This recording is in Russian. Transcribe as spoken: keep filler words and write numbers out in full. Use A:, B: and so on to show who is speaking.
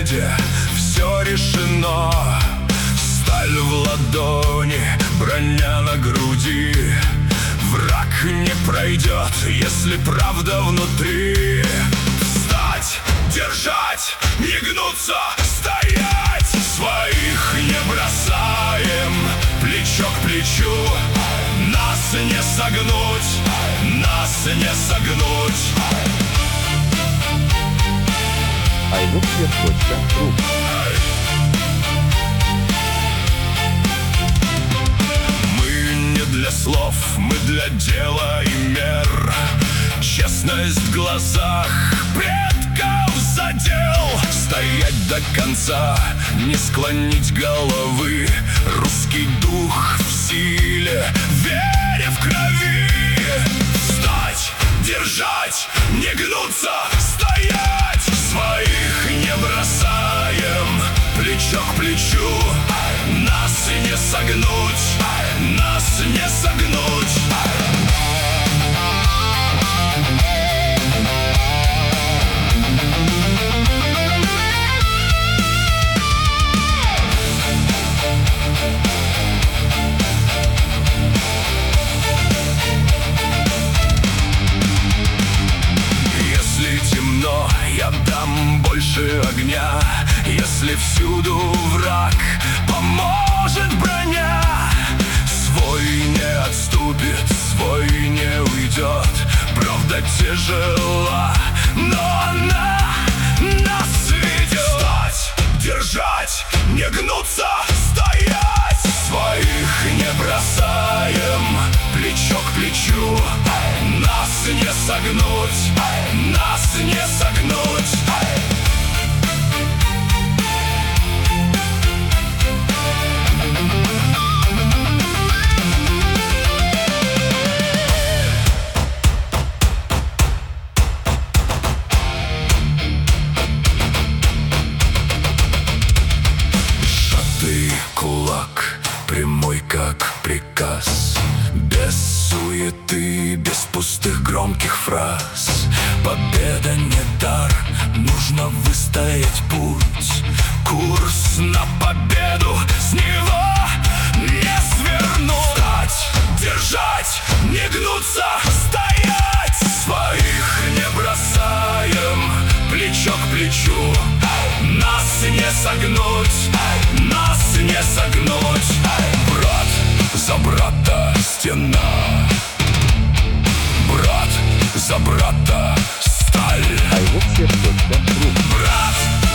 A: победе все решено. Сталь в ладони, броня на груди. Враг не пройдет, если правда внутри. Встать, держать, не гнуться, стоять. Своих не бросаем, плечо к плечу. Нас не согнуть, нас не согнуть.
B: iVoxer точка ру.
A: Мы не для слов, мы для дела и мер. Честность в глазах предков задел. Стоять до конца, не склонить головы. Русский дух в силе, вере в крови. Встать, держать, не гнуться, стоять. Своих не бросаем, плечо к плечу. Нас не согнуть, нас не согнуть. Я дам больше огня. Если всюду враг, поможет броня. Свой не отступит, свой не уйдет. Правда тяжела, но она нас ведет. Встать, держать, не гнуться, стоять. Своих не бросаем, плечо к плечу. Нас не согнуть, нас не согнуть. Сжатый кулак, прямой как приказ. Без суеты, без пустых громких фраз. Победа не дар, нужно выстоять путь. Курс на победу, с него не свернуть. Встать, держать, не гнуться, стоять. Своих не бросаем, плечо к плечу. Нас не согнуть, нас не согнуть. Брат за брата стена, брат за брата сталь.
B: iVoxer точка ру.
A: Брат